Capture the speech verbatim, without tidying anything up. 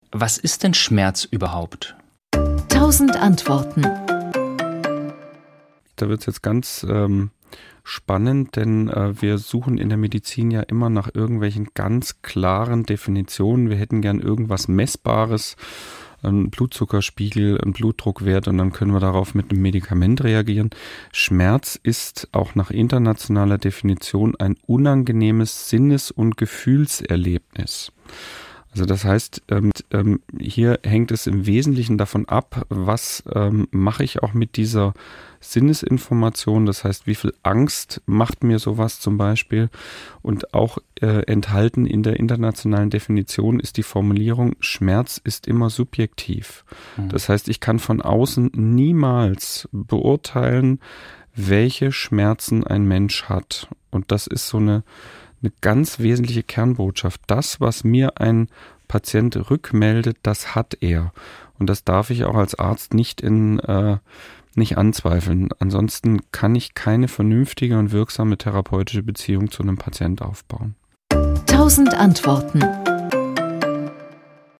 Was ist denn Schmerz überhaupt? Tausend Antworten. Da wird es jetzt ganz ähm, spannend, denn äh, wir suchen in der Medizin ja immer nach irgendwelchen ganz klaren Definitionen. Wir hätten gern irgendwas Messbares, ein Blutzuckerspiegel, ein Blutdruckwert, und dann können wir darauf mit einem Medikament reagieren. Schmerz ist auch nach internationaler Definition ein unangenehmes Sinnes- und Gefühlserlebnis. Also das heißt, ähm, ähm, hier hängt es im Wesentlichen davon ab, was ähm, mache ich auch mit dieser Sinnesinformation. Das heißt, wie viel Angst macht mir sowas zum Beispiel. Und auch äh, enthalten in der internationalen Definition ist die Formulierung, Schmerz ist immer subjektiv. Mhm. Das heißt, ich kann von außen niemals beurteilen, welche Schmerzen ein Mensch hat. Und das ist so eine Eine ganz wesentliche Kernbotschaft. Das, was mir ein Patient rückmeldet, das hat er. Und das darf ich auch als Arzt nicht in äh, nicht anzweifeln. Ansonsten kann ich keine vernünftige und wirksame therapeutische Beziehung zu einem Patient aufbauen. Tausend Antworten.